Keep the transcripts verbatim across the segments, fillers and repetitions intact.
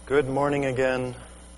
Good morning again.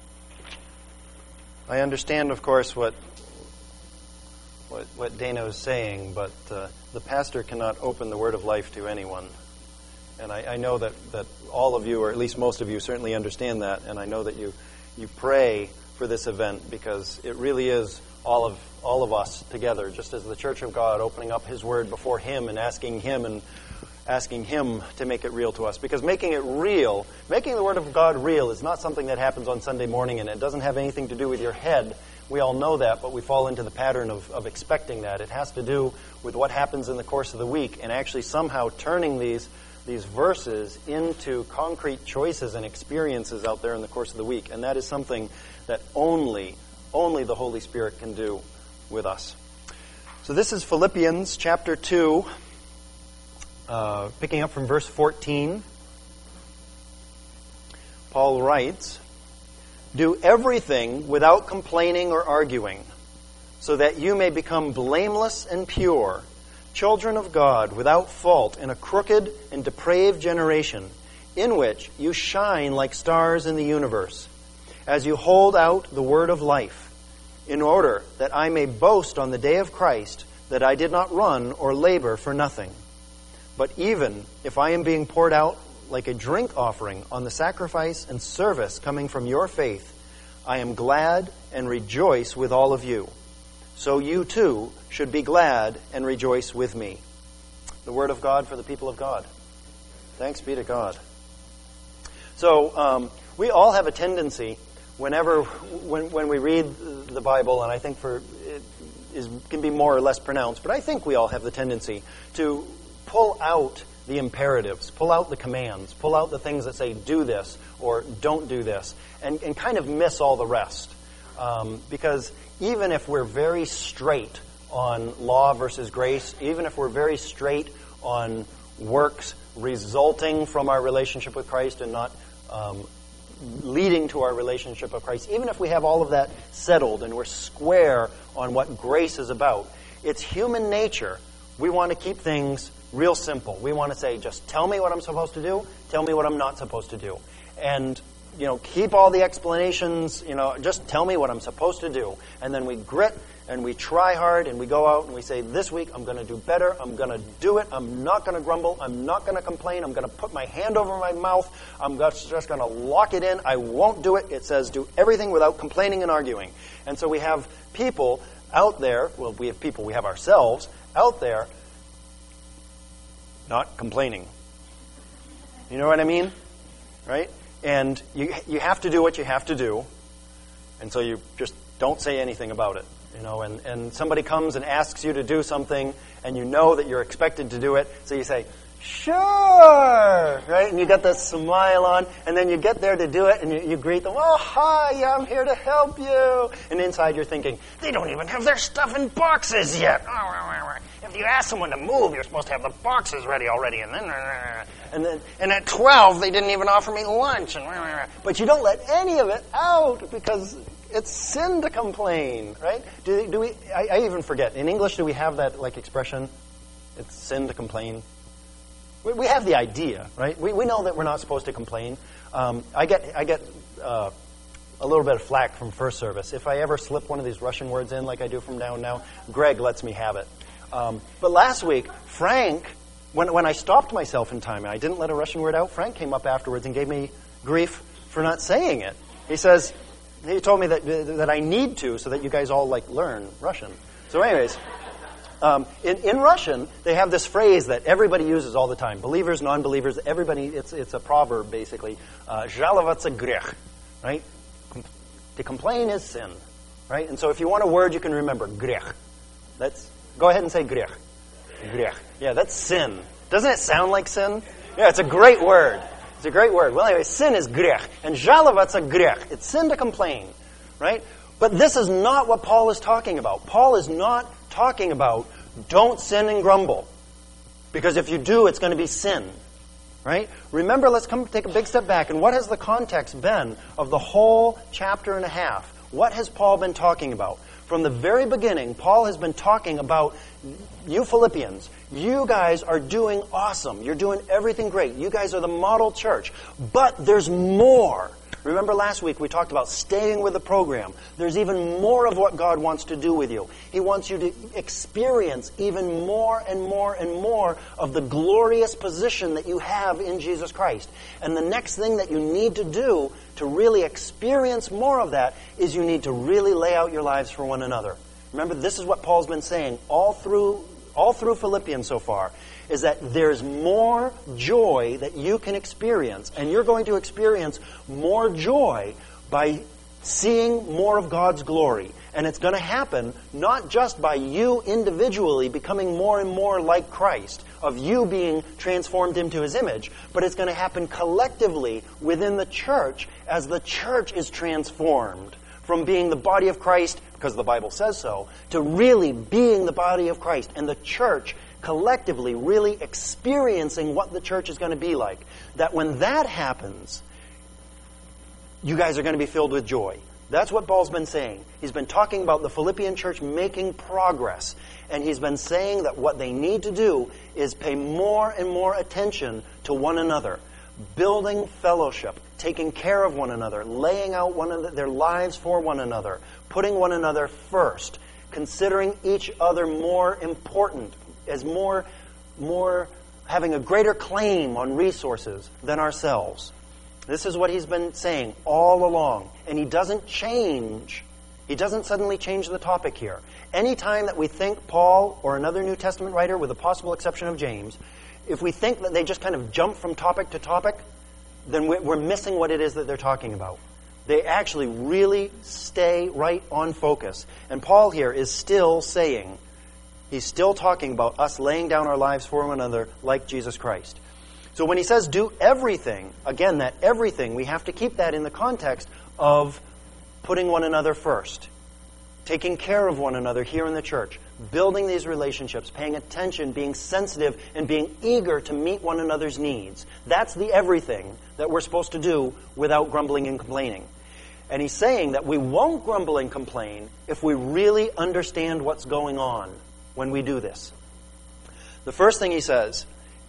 I understand, of course, what what, what Dana is saying, but uh, the pastor cannot open the word of life to anyone. And I, I know that, that all of you, or at least most of you, certainly understand that, and I know that you, you pray for this event because it really is all of all of us together, just as the Church of God, opening up His Word before Him and asking Him and asking Him to make it real to us. Because making it real, making the Word of God real is not something that happens on Sunday morning, and it doesn't have anything to do with your head. We all know that, but we fall into the pattern of, of expecting that. It has to do with what happens in the course of the week, and actually somehow turning these these verses into concrete choices and experiences out there in the course of the week. And that is something that only, only the Holy Spirit can do with us. So this is Philippians chapter two. Uh, picking up from verse fourteen, Paul writes, "Do everything without complaining or arguing, so that you may become blameless and pure, children of God without fault in a crooked and depraved generation, in which you shine like stars in the universe, as you hold out the word of life, in order that I may boast on the day of Christ that I did not run or labor for nothing. But even if I am being poured out like a drink offering on the sacrifice and service coming from your faith, I am glad and rejoice with all of you. So you too should be glad and rejoice with me." The word of God for the people of God. Thanks be to God. So um, we all have a tendency, whenever when when we read the Bible, and I think for it is can be more or less pronounced, but I think we all have the tendency to pull out the imperatives, pull out the commands, pull out the things that say do this or don't do this, and, and kind of miss all the rest. Um, because even if we're very straight on law versus grace, even if we're very straight on works resulting from our relationship with Christ and not um, leading to our relationship with Christ, even if we have all of that settled and we're square on what grace is about, it's human nature. We want to keep things real simple. We want to say, just tell me what I'm supposed to do, tell me what I'm not supposed to do. And, you know, keep all the explanations, you know, just tell me what I'm supposed to do. And then we grit and we try hard and we go out and we say, this week I'm going to do better, I'm going to do it, I'm not going to grumble, I'm not going to complain, I'm going to put my hand over my mouth, I'm just going to lock it in, I won't do it. It says do everything without complaining and arguing. And so we have people out there, well, we have people, we have ourselves out there not complaining. You know what I mean? Right? And you you have to do what you have to do, and so you just don't say anything about it. You know, and, and somebody comes and asks you to do something, and you know that you're expected to do it, so you say, sure, right? And you got that smile on, and then you get there to do it, and you, you greet them, oh, hi, yeah, I'm here to help you. And inside you're thinking, they don't even have their stuff in boxes yet. If you ask someone to move, you're supposed to have the boxes ready already. And then, and then, and at twelve, they didn't even offer me lunch. And, but you don't let any of it out because it's sin to complain, right? Do, do we? I, I even forget. In English, do we have that like expression? It's sin to complain. We, we have the idea, right? We we know that we're not supposed to complain. Um, I get I get uh, a little bit of flack from first service if I ever slip one of these Russian words in, like I do from now and now. Greg lets me have it. Um, but last week, Frank, when when I stopped myself in time and I didn't let a Russian word out, Frank came up afterwards and gave me grief for not saying it. He says, he told me that that I need to so that you guys all like learn Russian. So anyways, um, in, in Russian, they have this phrase that everybody uses all the time. Believers, non-believers, everybody, it's it's a proverb basically. Жаловаться грех, right? To complain is sin, right? And so if you want a word you can remember, грех. That's Go ahead and say grech. Grech. Yeah, that's sin. Doesn't it sound like sin? Yeah, it's a great word. It's a great word. Well, anyway, sin is grech. And жаловаться grech. It's sin to complain, right? But this is not what Paul is talking about. Paul is not talking about don't sin and grumble. Because if you do, it's going to be sin, right? Remember, let's come take a big step back. And what has the context been of the whole chapter and a half? What has Paul been talking about? From the very beginning, Paul has been talking about you Philippians. You guys are doing awesome. You're doing everything great. You guys are the model church. But there's more. Remember last week we talked about staying with the program. There's even more of what God wants to do with you. He wants you to experience even more and more and more of the glorious position that you have in Jesus Christ. And the next thing that you need to do to really experience more of that is you need to really lay out your lives for one another. Remember, this is what Paul's been saying all through all through Philippians so far, is that there's more joy that you can experience, and you're going to experience more joy by seeing more of God's glory. And it's going to happen not just by you individually becoming more and more like Christ, of you being transformed into His image, but it's going to happen collectively within the church as the church is transformed from being the body of Christ, because the Bible says so, to really being the body of Christ, and the church collectively really experiencing what the church is going to be like. That when that happens, you guys are going to be filled with joy. That's what Paul's been saying. He's been talking about the Philippian church making progress, and he's been saying that what they need to do is pay more and more attention to one another, building fellowship, taking care of one another, laying out one of their lives for one another, putting one another first, considering each other more important, as more, more having a greater claim on resources than ourselves. This is what he's been saying all along. And he doesn't change. He doesn't suddenly change the topic here. Anytime that we think Paul or another New Testament writer, with the possible exception of James, if we think that they just kind of jump from topic to topic, then we're missing what it is that they're talking about. They actually really stay right on focus. And Paul here is still saying, he's still talking about us laying down our lives for one another like Jesus Christ. So when he says do everything, again, that everything, we have to keep that in the context of putting one another first, taking care of one another here in the church, building these relationships, paying attention, being sensitive, and being eager to meet one another's needs. That's the everything that we're supposed to do without grumbling and complaining. And he's saying that we won't grumble and complain if we really understand what's going on when we do this. The first thing he says,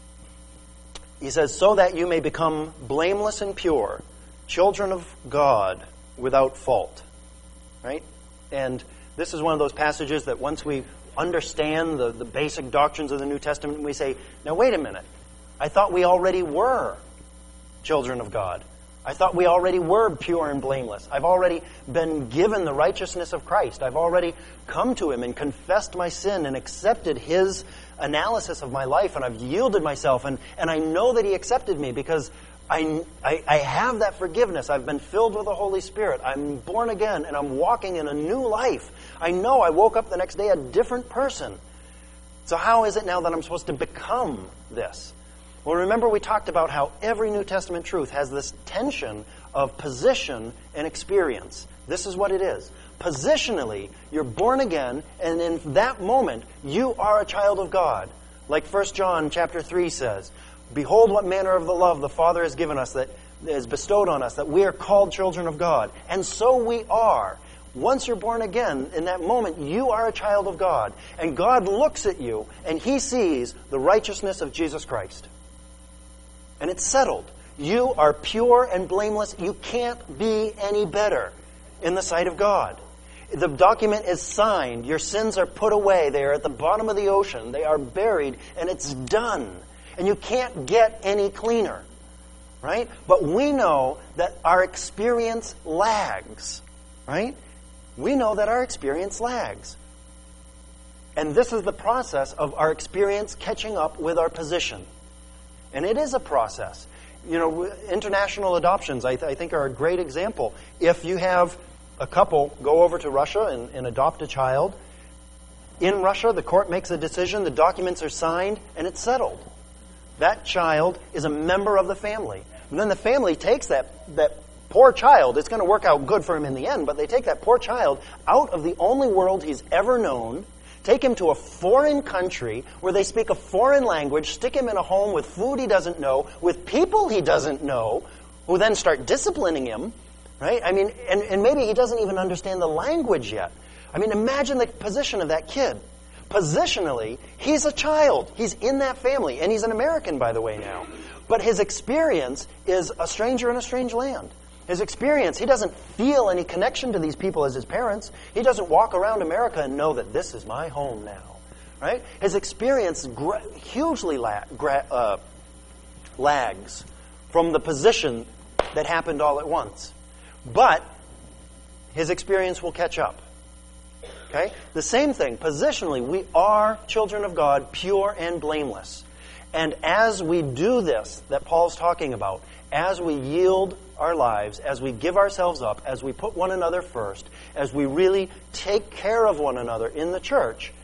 he says, so that you may become blameless and pure, children of God without fault. Right? And this is one of those passages that once we understand the, the basic doctrines of the New Testament, we say, now wait a minute. I thought we already were children of God. I thought we already were pure and blameless. I've already been given the righteousness of Christ. I've already come to Him and confessed my sin and accepted His analysis of my life, and I've yielded myself, and, and I know that He accepted me because I, I, I have that forgiveness. I've been filled with the Holy Spirit. I'm born again, and I'm walking in a new life. I know I woke up the next day a different person. So how is it now that I'm supposed to become this? Well, remember we talked about how every New Testament truth has this tension of position and experience. This is what it is. Positionally, you're born again, and in that moment, you are a child of God. Like First John chapter three says, behold what manner of the love the Father has given us, that is bestowed on us, that we are called children of God. And so we are. Once you're born again, in that moment, you are a child of God. And God looks at you, and He sees the righteousness of Jesus Christ. And it's settled. You are pure and blameless. You can't be any better in the sight of God. The document is signed. Your sins are put away. They are at the bottom of the ocean. They are buried, and it's done. And you can't get any cleaner. Right? But we know that our experience lags. Right? We know that our experience lags. And this is the process of our experience catching up with our position. And it is a process. You know, international adoptions, I, th- I think, are a great example. If you have a couple go over to Russia and, and adopt a child, in Russia, the court makes a decision, the documents are signed, and it's settled. That child is a member of the family. And then the family takes that, that poor child, it's going to work out good for him in the end, but they take that poor child out of the only world he's ever known, take him to a foreign country where they speak a foreign language, stick him in a home with food he doesn't know, with people he doesn't know, who then start disciplining him, right? I mean, and, and maybe he doesn't even understand the language yet. I mean, imagine the position of that kid. Positionally, he's a child. He's in that family, and he's an American, by the way, now. But his experience is a stranger in a strange land. His experience, he doesn't feel any connection to these people as his parents. He doesn't walk around America and know that this is my home now. Right? His experience gra- hugely la- gra- uh, lags from the position that happened all at once. But his experience will catch up. Okay? The same thing, positionally, we are children of God, pure and blameless. And as we do this, that Paul's talking about, as we yield our lives, as we give ourselves up, as we put one another first, as we really take care of one another in the church,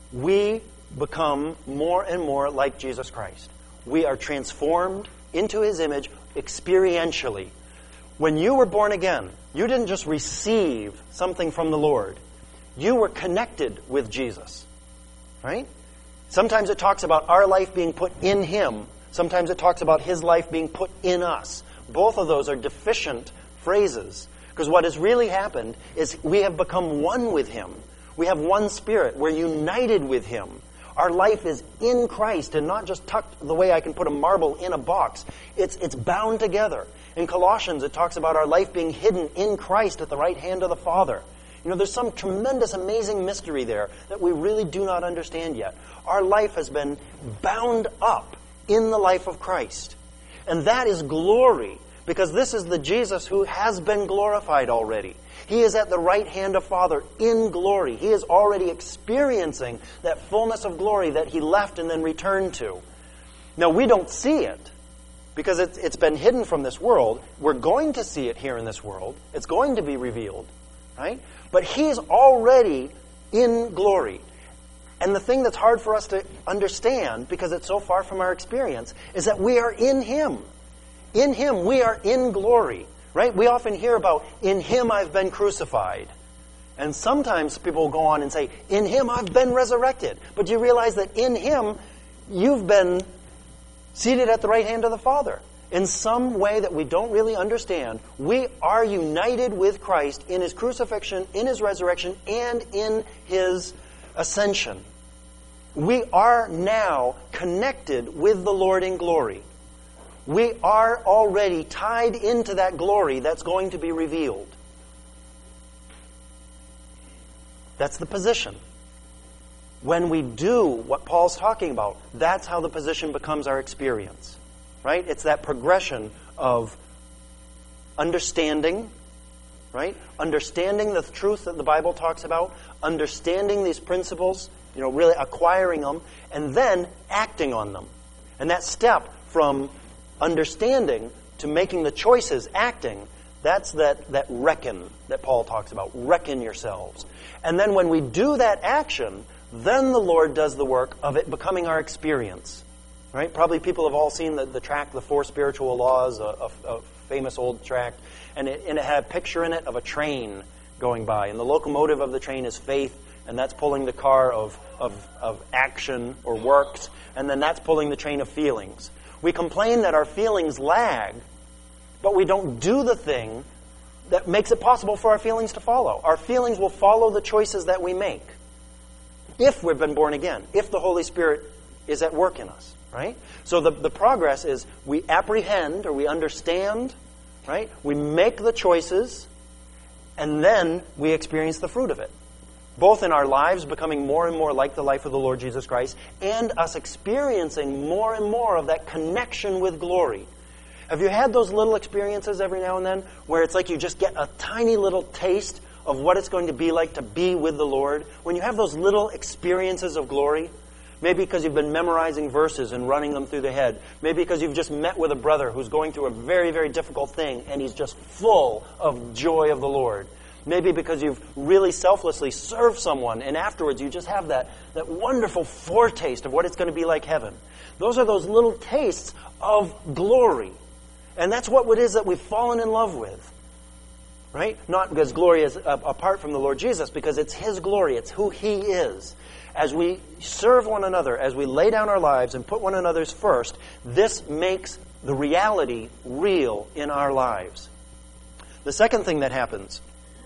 we become more and more like Jesus Christ. We are transformed into His image experientially. When you were born again, you didn't just receive something from the Lord. You were connected with Jesus. Right? Sometimes it talks about our life being put in Him. Sometimes it talks about His life being put in us. Both of those are deficient phrases. Because what has really happened is we have become one with Him. We have one Spirit. We're united with Him. Our life is in Christ and not just tucked the way I can put a marble in a box. It's, it's bound together. In Colossians, it talks about our life being hidden in Christ at the right hand of the Father. You know, there's some tremendous, amazing mystery there that we really do not understand yet. Our life has been bound up in the life of Christ. And that is glory, because this is the Jesus who has been glorified already. He is at the right hand of Father in glory. He is already experiencing that fullness of glory that He left and then returned to. Now, we don't see it because it's, it's been hidden from this world. We're going to see it here in this world. It's going to be revealed, right? But He's already in glory. And the thing that's hard for us to understand, because it's so far from our experience, is that we are in Him. In Him, we are in glory. Right? We often hear about, in Him I've been crucified. And sometimes people will go on and say, in Him I've been resurrected. But you realize that in Him, you've been seated at the right hand of the Father. In some way that we don't really understand, we are united with Christ in His crucifixion, in His resurrection, and in His ascension. We are now connected with the Lord in glory. We are already tied into that glory that's going to be revealed. That's the position. When we do what Paul's talking about, that's how the position becomes our experience. Right? It's that progression of understanding, right? Understanding the truth that the Bible talks about, understanding these principles, you know, really acquiring them, and then acting on them. And that step from understanding to making the choices, acting, that's that, that reckon that Paul talks about. Reckon yourselves. And then when we do that action, then the Lord does the work of it becoming our experience. Right? Probably people have all seen the, the tract, The Four Spiritual Laws, a, a, a famous old tract, and it, and it had a picture in it of a train going by. And the locomotive of the train is faith, and that's pulling the car of, of, of action or works, and then that's pulling the train of feelings. We complain that our feelings lag, but we don't do the thing that makes it possible for our feelings to follow. Our feelings will follow the choices that we make if we've been born again, if the Holy Spirit is at work in us, right? So the, the progress is we apprehend or we understand, right? We make the choices, and then we experience the fruit of it. Both in our lives becoming more and more like the life of the Lord Jesus Christ, and us experiencing more and more of that connection with glory. Have you had those little experiences every now and then where it's like you just get a tiny little taste of what it's going to be like to be with the Lord? When you have those little experiences of glory, maybe because you've been memorizing verses and running them through the head. Maybe because you've just met with a brother who's going through a very, very difficult thing and he's just full of joy of the Lord. Maybe because you've really selflessly served someone and afterwards you just have that, that wonderful foretaste of what it's going to be like heaven. Those are those little tastes of glory. And that's what it is that we've fallen in love with. Right? Not because glory is uh, apart from the Lord Jesus, because it's His glory. It's who He is. As we serve one another, as we lay down our lives and put one another's first, this makes the reality real in our lives. The second thing that happens,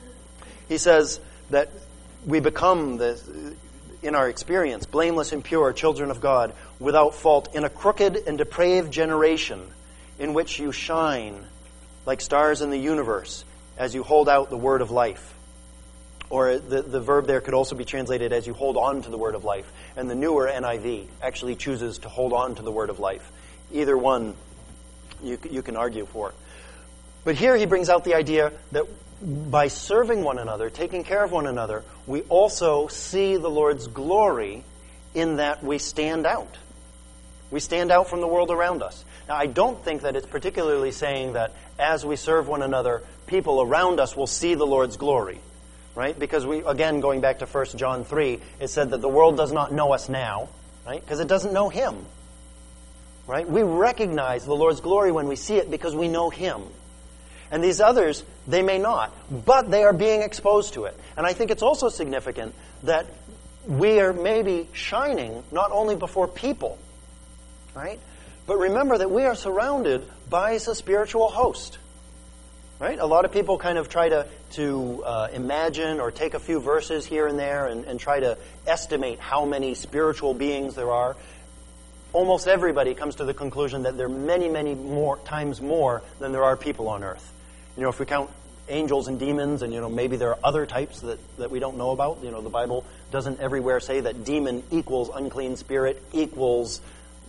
he says that we become, the, in our experience, blameless and pure children of God, without fault, in a crooked and depraved generation in which you shine like stars in the universe, as you hold out the word of life. Or the, the verb there could also be translated as you hold on to the word of life. And the newer N I V actually chooses to hold on to the word of life. Either one you, you can argue for. But here he brings out the idea that by serving one another, taking care of one another, we also see the Lord's glory in that we stand out. We stand out from the world around us. Now, I don't think that it's particularly saying that as we serve one another, people around us will see the Lord's glory. Right? Because we, again, going back to First John three, it said that the world does not know us now, right? Because it doesn't know Him. Right? We recognize the Lord's glory when we see it because we know Him. And these others, they may not, but they are being exposed to it. And I think it's also significant that we are maybe shining not only before people, right? But remember that we are surrounded by a spiritual host. Right? A lot of people kind of try to, to uh, imagine or take a few verses here and there and, and try to estimate how many spiritual beings there are. Almost everybody comes to the conclusion that there are many, many more times more than there are people on earth. You know, if we count angels and demons, and you know, maybe there are other types that, that we don't know about. You know, the Bible doesn't everywhere say that demon equals unclean spirit equals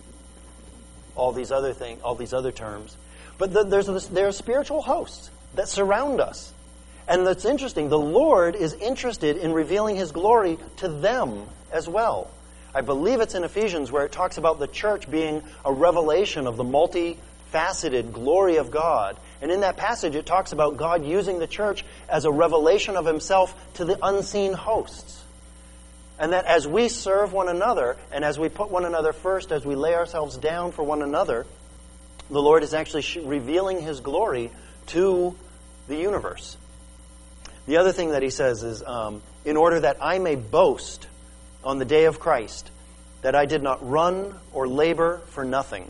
all these other things, all these other terms. But the, there's this, there are spiritual hosts that surround us. And that's interesting. The Lord is interested in revealing His glory to them as well. I believe it's in Ephesians where it talks about the church being a revelation of the multifaceted glory of God. And in that passage it talks about God using the church as a revelation of Himself to the unseen hosts. And that as we serve one another, and as we put one another first, as we lay ourselves down for one another, the Lord is actually revealing His glory to the universe. The other thing that he says is, um, in order that I may boast on the day of Christ, that I did not run or labor for nothing.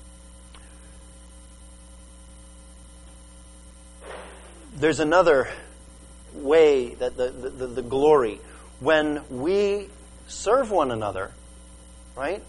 There's another way that the, the, the glory, when we serve one another, right,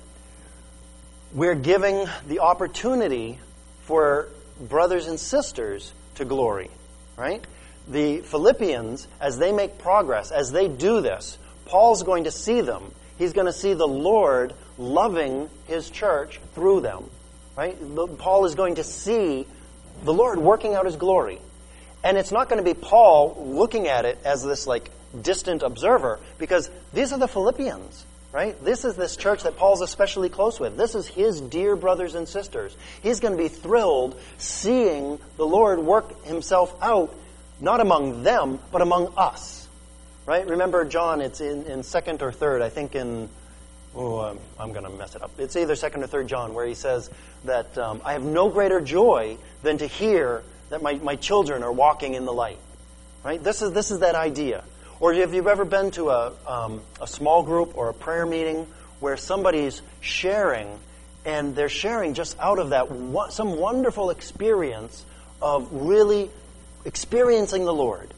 we're giving the opportunity for brothers and sisters to glory, right? The Philippians, as they make progress, as they do this, Paul's going to see them. He's going to see the Lord loving His church through them, right? Paul is going to see the Lord working out His glory. And it's not going to be Paul looking at it as this like distant observer, because these are the Philippians. Right? This is this church that Paul's especially close with. This is his dear brothers and sisters. He's going to be thrilled seeing the Lord work Himself out, not among them, but among us. Right? Remember John, it's in, in second or third, I think in, oh, I'm, I'm going to mess it up. It's either second or third John, where he says that um, I have no greater joy than to hear that my, my children are walking in the light. Right? This is, this is that idea. Or if you've ever been to a, um, a small group or a prayer meeting where somebody's sharing, and they're sharing just out of that one, some wonderful experience of really experiencing the Lord.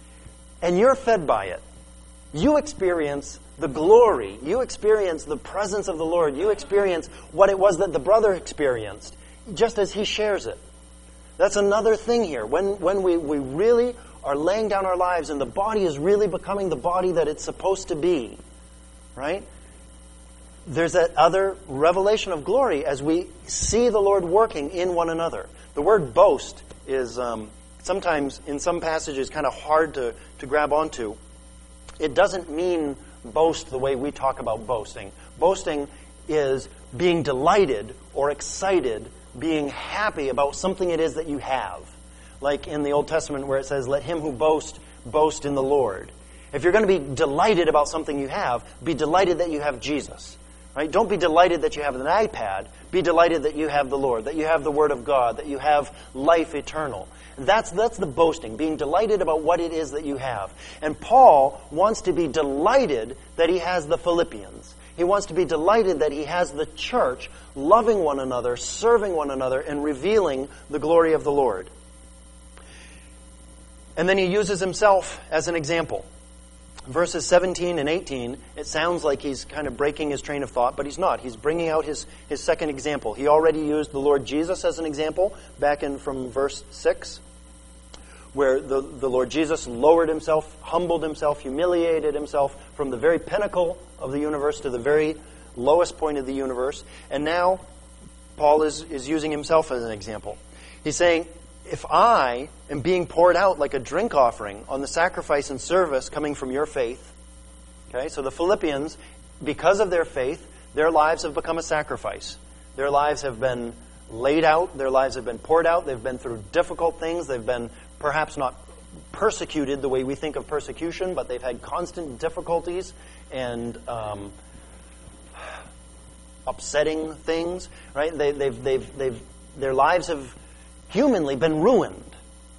And you're fed by it. You experience the glory. You experience the presence of the Lord. You experience what it was that the brother experienced, just as he shares it. That's another thing here. When, when we, we really are laying down our lives and the body is really becoming the body that it's supposed to be, right? There's that other revelation of glory as we see the Lord working in one another. The word boast is um, sometimes in some passages kind of hard to, to grab onto. It doesn't mean boast the way we talk about boasting. Boasting is being delighted or excited, being happy about something it is that you have. Like in the Old Testament where it says, let him who boasts, boast in the Lord. If you're going to be delighted about something you have, be delighted that you have Jesus. Right? Don't be delighted that you have an iPad. Be delighted that you have the Lord, that you have the Word of God, that you have life eternal. That's, that's the boasting, being delighted about what it is that you have. And Paul wants to be delighted that he has the Philippians. He wants to be delighted that he has the church loving one another, serving one another, and revealing the glory of the Lord. And then he uses himself as an example. verses seventeen and eighteen, it sounds like he's kind of breaking his train of thought, but he's not. He's bringing out his, his second example. He already used the Lord Jesus as an example back in from verse six, where the, the Lord Jesus lowered himself, humbled himself, humiliated himself from the very pinnacle of the universe to the very lowest point of the universe. And now Paul is, is using himself as an example. He's saying, if I am being poured out like a drink offering on the sacrifice and service coming from your faith, okay, so the Philippians, because of their faith, their lives have become a sacrifice. Their lives have been laid out, their lives have been poured out, they've been through difficult things, they've been perhaps not persecuted the way we think of persecution, but they've had constant difficulties and um, upsetting things, right? They, they've, they've, they've, their lives have humanly been ruined,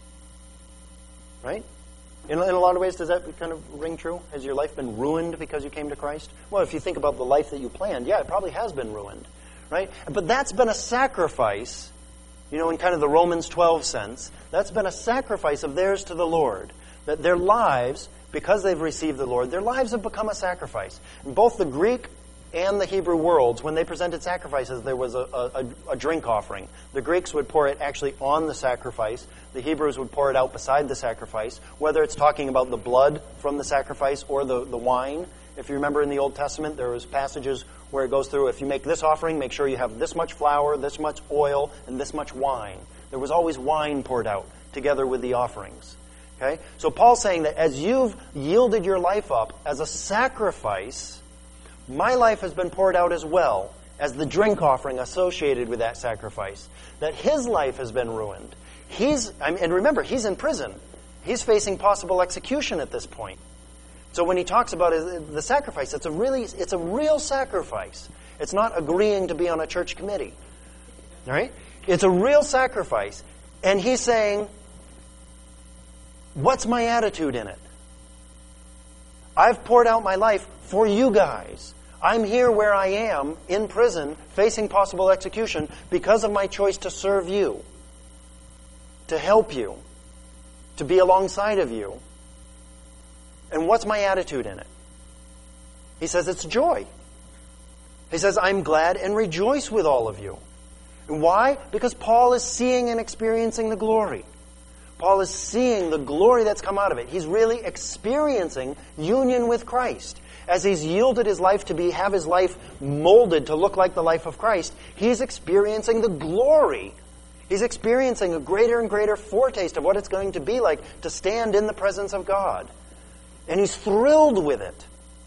right? In, in a lot of ways, does that kind of ring true? Has your life been ruined because you came to Christ? Well, if you think about the life that you planned, yeah, it probably has been ruined, right? But that's been a sacrifice, you know, in kind of the Romans twelve sense. That's been a sacrifice of theirs to the Lord. That their lives, because they've received the Lord, their lives have become a sacrifice. In both the Greek and the Hebrew worlds, when they presented sacrifices, there was a, a, a drink offering. The Greeks would pour it actually on the sacrifice. The Hebrews would pour it out beside the sacrifice, whether it's talking about the blood from the sacrifice or the, the wine. If you remember in the Old Testament, there was passages where it goes through, if you make this offering, make sure you have this much flour, this much oil, and this much wine. There was always wine poured out together with the offerings. Okay? So Paul's saying that as you've yielded your life up as a sacrifice, my life has been poured out as well as the drink offering associated with that sacrifice. That his life has been ruined. He's, I mean, and remember, he's in prison. He's facing possible execution at this point. So when he talks about the sacrifice, it's a really, it's a real sacrifice. It's not agreeing to be on a church committee. All right? It's a real sacrifice. And he's saying, what's my attitude in it? I've poured out my life for you guys. I'm here where I am, in prison, facing possible execution because of my choice to serve you, to help you, to be alongside of you. And what's my attitude in it? He says it's joy. He says, I'm glad and rejoice with all of you. And why? Because Paul is seeing and experiencing the glory. Paul is seeing the glory that's come out of it. He's really experiencing union with Christ. As he's yielded his life to be, have his life molded to look like the life of Christ, he's experiencing the glory. He's experiencing a greater and greater foretaste of what it's going to be like to stand in the presence of God. And he's thrilled with it.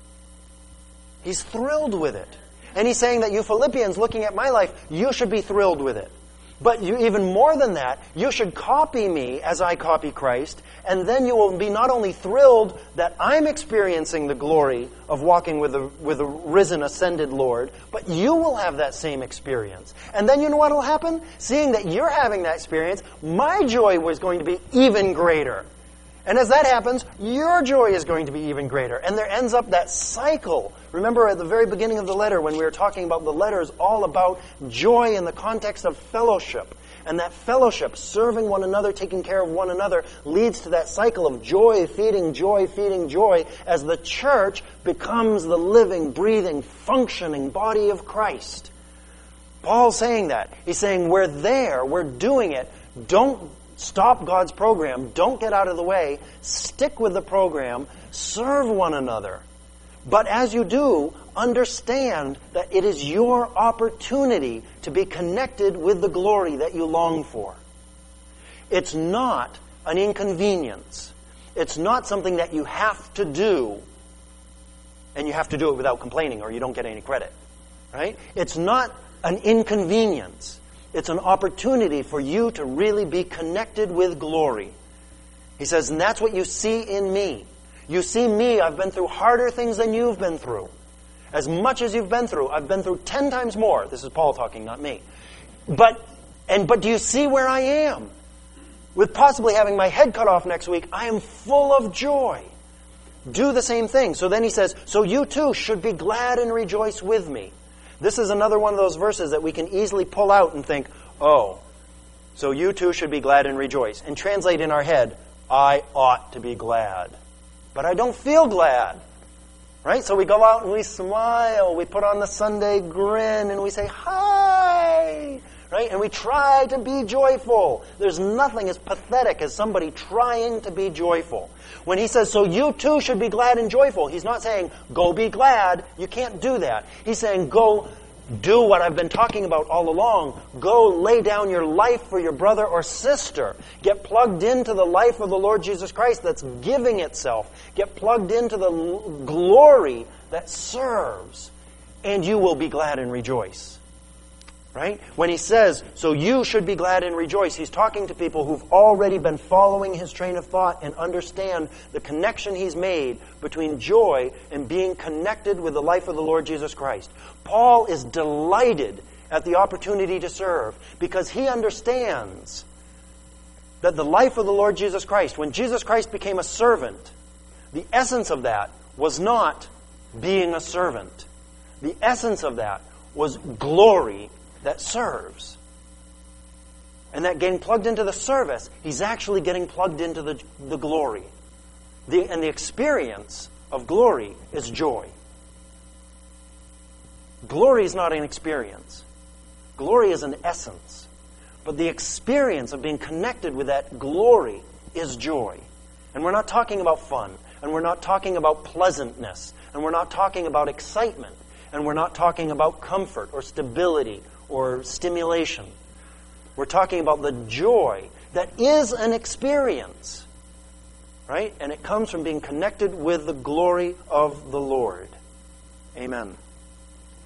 He's thrilled with it. And he's saying that you Philippians looking at my life, you should be thrilled with it. But you, even more than that, you should copy me as I copy Christ, and then you will be not only thrilled that I'm experiencing the glory of walking with the, with the risen, ascended Lord, but you will have that same experience. And then you know what will happen? Seeing that you're having that experience, my joy was going to be even greater. And as that happens, your joy is going to be even greater. And there ends up that cycle. Remember at the very beginning of the letter when we were talking about the letter is all about joy in the context of fellowship. And that fellowship, serving one another, taking care of one another, leads to that cycle of joy, feeding joy, feeding joy, as the church becomes the living, breathing, functioning body of Christ. Paul's saying that. He's saying we're there, we're doing it. Don't stop God's program. Don't get out of the way. Stick with the program. Serve one another. But as you do, understand that it is your opportunity to be connected with the glory that you long for. It's not an inconvenience. It's not something that you have to do, and you have to do it without complaining or you don't get any credit. Right? It's not an inconvenience. It's an opportunity for you to really be connected with glory. He says, and that's what you see in me. You see me, I've been through harder things than you've been through. As much as you've been through, I've been through ten times more. This is Paul talking, not me. But, and, but do you see where I am? With possibly having my head cut off next week, I am full of joy. Do the same thing. So then he says, so you too should be glad and rejoice with me. This is another one of those verses that we can easily pull out and think, oh, so you too should be glad and rejoice. And translate in our head, I ought to be glad. but I don't feel glad. Right? So we go out and we smile, we put on the Sunday grin, and we say, hi! Right? And we try to be joyful. There's nothing as pathetic as somebody trying to be joyful. When he says, so you too should be glad and joyful, he's not saying, go be glad. You can't do that. He's saying, go do what I've been talking about all along. Go lay down your life for your brother or sister. Get plugged into the life of the Lord Jesus Christ that's giving itself. Get plugged into the glory that serves. And you will be glad and rejoice. Right? When he says, so you should be glad and rejoice, he's talking to people who've already been following his train of thought and understand the connection he's made between joy and being connected with the life of the Lord Jesus Christ. Paul is delighted at the opportunity to serve because he understands that the life of the Lord Jesus Christ, when Jesus Christ became a servant, the essence of that was not being a servant. The essence of that was glory that serves. And that getting plugged into the service, he's actually getting plugged into the, the glory. The, and the experience of glory is joy. Glory is not an experience. Glory is an essence. But the experience of being connected with that glory is joy. And we're not talking about fun. And we're not talking about pleasantness. And we're not talking about excitement. And we're not talking about comfort or stability or stimulation. We're talking about the joy that is an experience, right? And it comes from being connected with the glory of the Lord. Amen.